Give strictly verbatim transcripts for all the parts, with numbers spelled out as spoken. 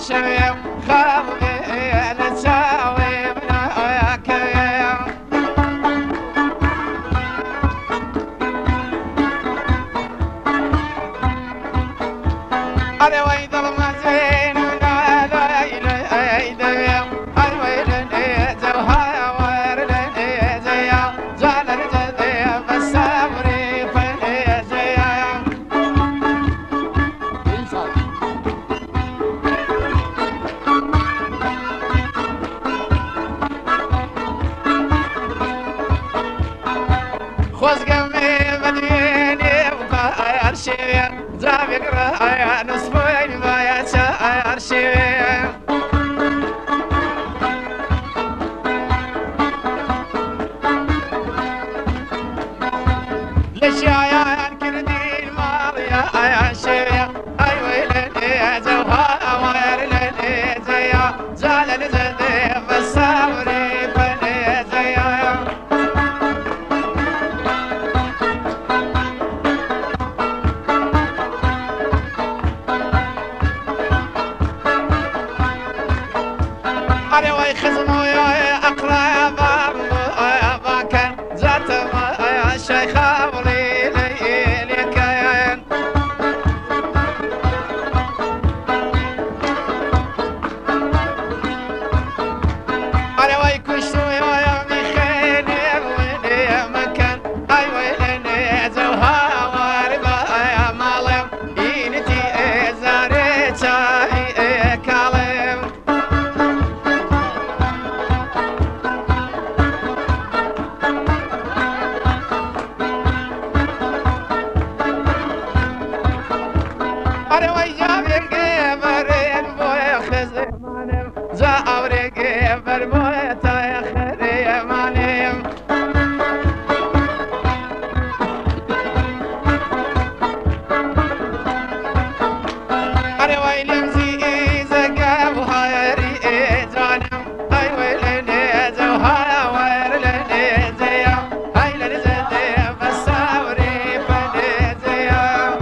شوي خاوي نساوي منك أنا ويد المزين ولا ليلة أيدي أي ويلني زوها ورلني زيا زال الجدي فالصبري فني زيا خوز قمي مديني وغير شي زاب يقرأ يا نصفين ما يسأر شي ليش يا كردي المال يا شي أي ويلني يا زوها ويلني زيا زال الزدي فالصبري فني زيا أنا ويخزموا يا أقرب يا باكن ذات يا شيخ أولي لي كيان أنا ويكشوا يا مخيني ويني مكان أي ويلني زوها وربا يا مالم ينتي زاريتا كالم أنا ويجاب يقبرين بوي خزمانم زاوري قبر بوي تايخري مانيم أنا ويلم زي زقاب هايري جانم أي ويلني زوها ويرلني زيا هاي لنزدي فالصبري فني زيا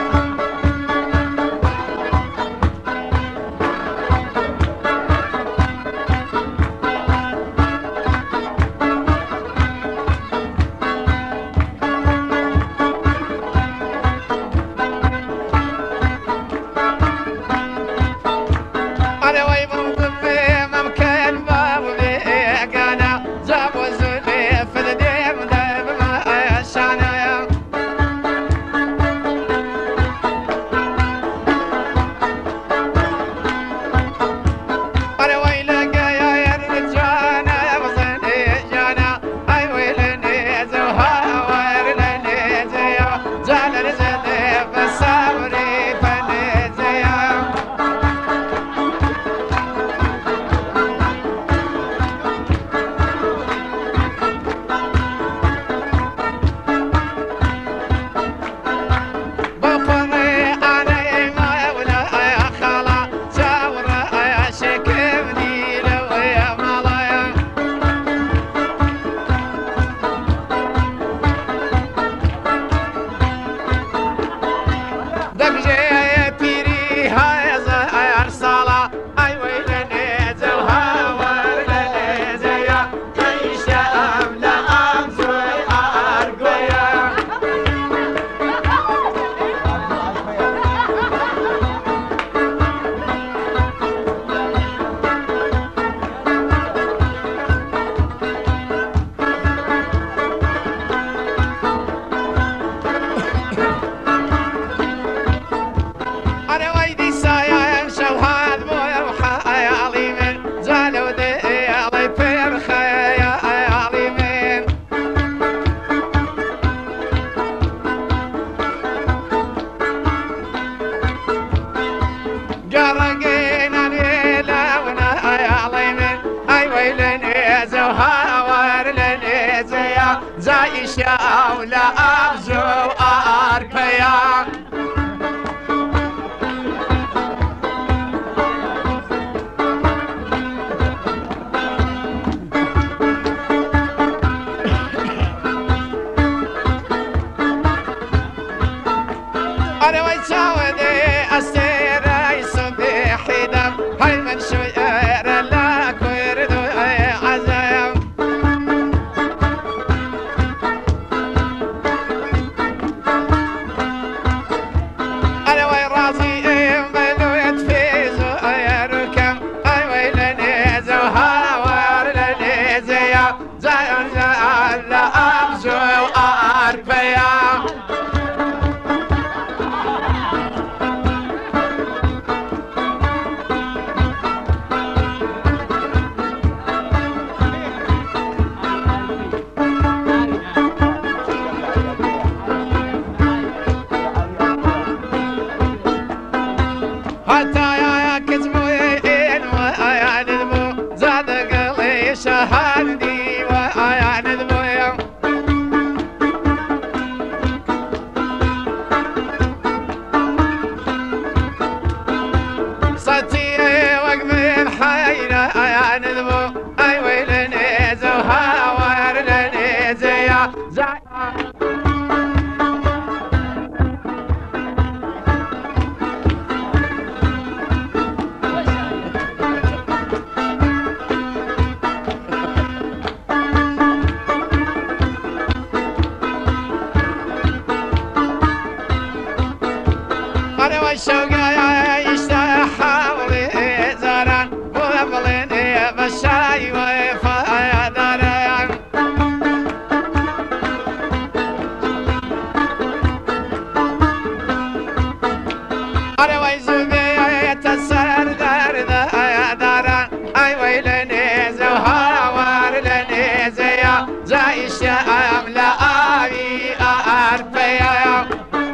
أنا ويبن ضبي ممكن بابي قانا زاب وزولي في الديم دايب ما شانا أنا ويلقى يا رجانا وزني جانا أي ويلني زوها ويرلني زيا زال رزدي فالصبري فني زيا بقري أنا ما ولا يا خلا شاور يا شكبني لو يا مالايا دقجي يا بيري هاي زهر صلاة أي ويلني زوها ورلني زيا عيشة أملا أمزوي أرقويا أنا ويدي سايا يمشى وهاد مويا وحيالي من زالوا دي الله يبير خيالي من قرقينا ليلة ونهيالي من أي ويلني زوها ورلني زيا زي شاولة أبزو أركيا أنا ويساودي أسير يصبح دم ندبو اي ويلني زوها ورلني زيا زي انا والشوق يستحاولي زران ويبليني بالشاي ويفا دران انا ويزوقي يتسر درد يا دران اي ويلني زوها ورلني زيا زي الشام لا ابي ارفيا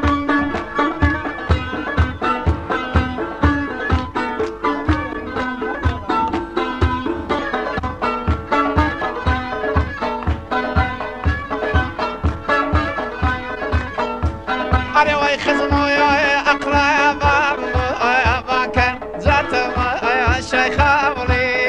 أنا ويخزموا يا أقرب يا باكر زات يا شيخ أولي